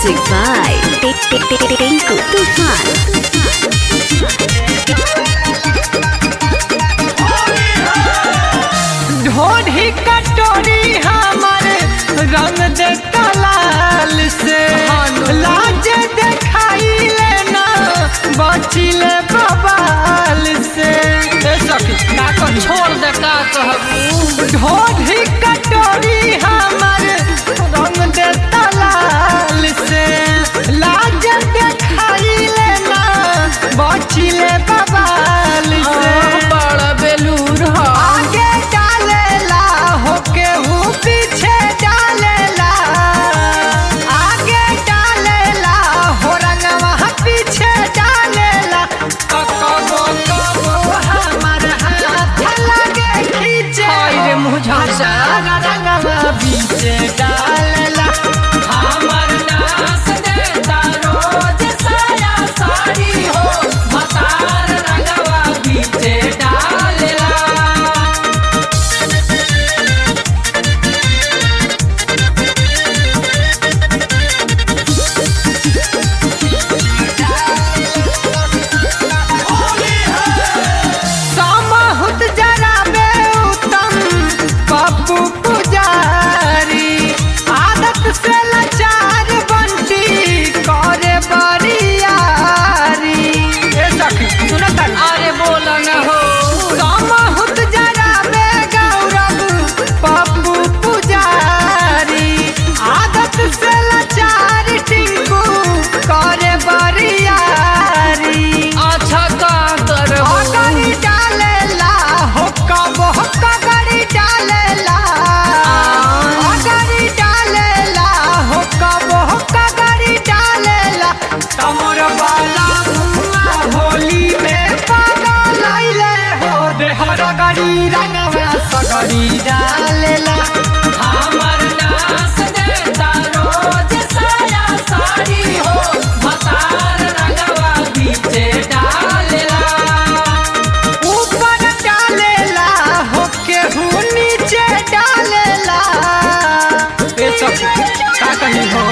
Music by Tinku Tufan. ढोढ़ी कटोरी हमर रंग दे लाल से लाज देखाई लेना बचिले बबाल से छोड़ दे का कहबू। ढोढ़ी कटोरी हमर रंग दे लाल से लाज देखाई लेना बचिले बबाल से बड़ा बेलूर ह आगे डालेला हो केहू पीछे डालेला आगे डालेला हो रंगवा पीछे डालेला कबो कबो हमर हाथ लगे खींचे रे मुझा रंगवा पीछे डालेला हमर नास देता रोज साया साड़ी हो मतार रंगवा बीचे डालेला। समहुत जराबे उत्तम पप्पू पुजारी आदत से लाचार बंटी करे बरियारी ए सखी सुन तक अरे बोला न हो समहुत जराबे गौरव पप्पू पुजारी आदत से लाचार टिंकू करे बरियारी अच्छा का करबू। अगड़ी डालेला हो कबो कगड़ी डालेला अगड़ी डालेला हो कबो कगड़ी डालेला तमर बाला मुआ होली में पागल आइले हो देहर गड़ी रंगवा सगड़ी डालेला हमर नास देता रोज साया साड़ी हो मतार रंगवा बीचे डालेला। ऊपर डालेला हो केहू नीचे डालेला ए सब का कही हो